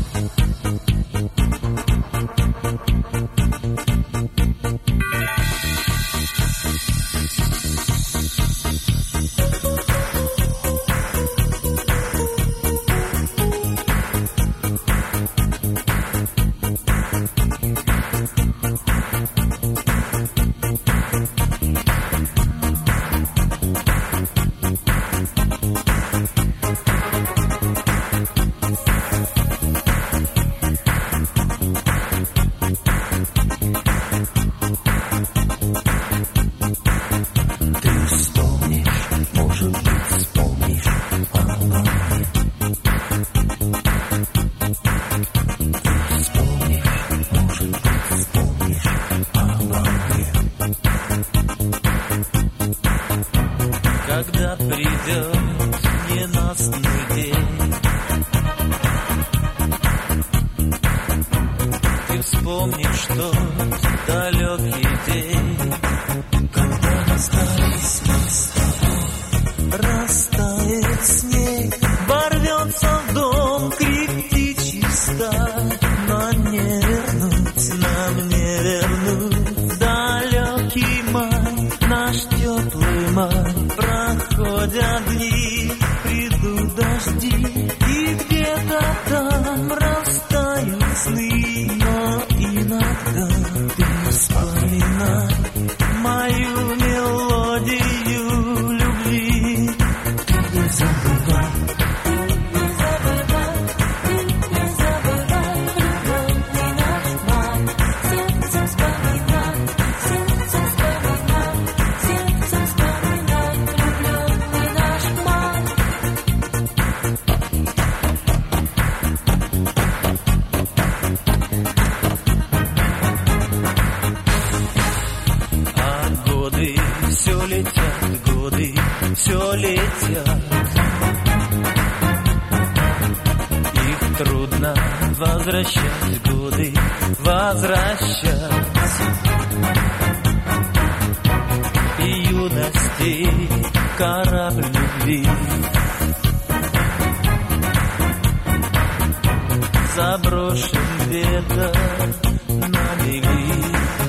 Когда придет ненастный день, ты вспомнишь тот далекий день, когда расстались мы с тобой. Растает снег, ворвется в дом крик птичий стай, но не вернуть, нам не вернуть далекий май, наш теплый май. Проходят дни, придут дожди, и где-то там растают сны. Но иногда ты вспоминай мою мелодию любви. Ты не забывай. Все летят годы, все летят. Их трудно возвращать, годы возвращать. И юности корабль любви заброшен где-то на мели.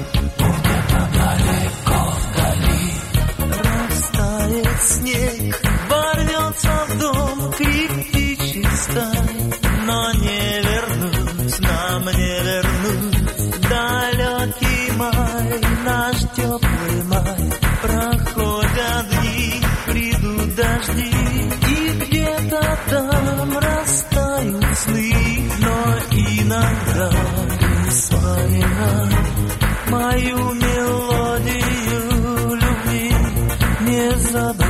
Снег ворвется в дом, крик птичий стай, но не вернуть, нам не вернуть далекий май, наш теплый май. Проходят дни, придут дожди, и где-то там растают сны. Но иногда ты вспоминай мою мелодию любви, не забывай.